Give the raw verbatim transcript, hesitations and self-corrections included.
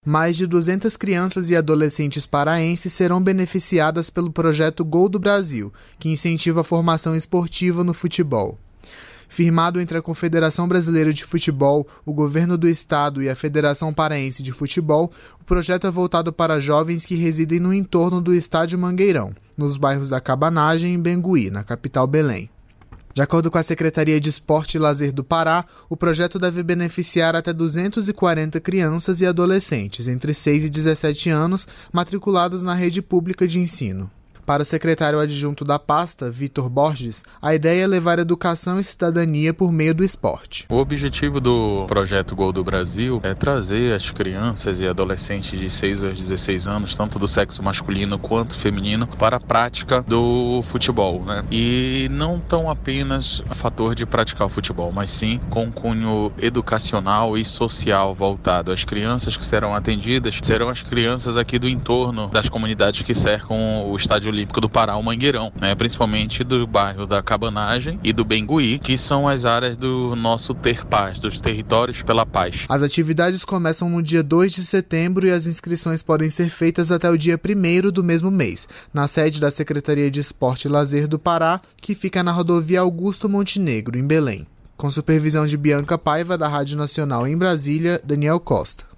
Mais de duzentas crianças e adolescentes paraenses serão beneficiadas pelo projeto Gol do Brasil, que incentiva a formação esportiva no futebol. Firmado entre a Confederação Brasileira de Futebol, o Governo do Estado e a Federação Paraense de Futebol, o projeto é voltado para jovens que residem no entorno do Estádio Mangueirão, nos bairros da Cabanagem e Bengui, na capital Belém. De acordo com a Secretaria de Esporte e Lazer do Pará, o projeto deve beneficiar até duzentas e quarenta crianças e adolescentes entre seis e dezessete anos matriculados na rede pública de ensino. Para o secretário adjunto da pasta, Vitor Borges, a ideia é levar educação e cidadania por meio do esporte. O objetivo do projeto Gol do Brasil é trazer as crianças e adolescentes de seis a dezesseis anos, tanto do sexo masculino quanto feminino, para a prática do futebol, né? E não tão apenas o fator de praticar o futebol, mas sim com um cunho educacional e social voltado. As crianças que serão atendidas serão as crianças aqui do entorno das comunidades que cercam o Estádio Olímpico do Pará, o Mangueirão, né? Principalmente do bairro da Cabanagem e do Bengui, que são as áreas do nosso Ter Paz, dos Territórios pela Paz. As atividades começam no dia dois de setembro e as inscrições podem ser feitas até o dia primeiro do mesmo mês, na sede da Secretaria de Esporte e Lazer do Pará, que fica na rodovia Augusto Montenegro, em Belém. Com supervisão de Bianca Paiva, da Rádio Nacional em Brasília, Daniel Costa.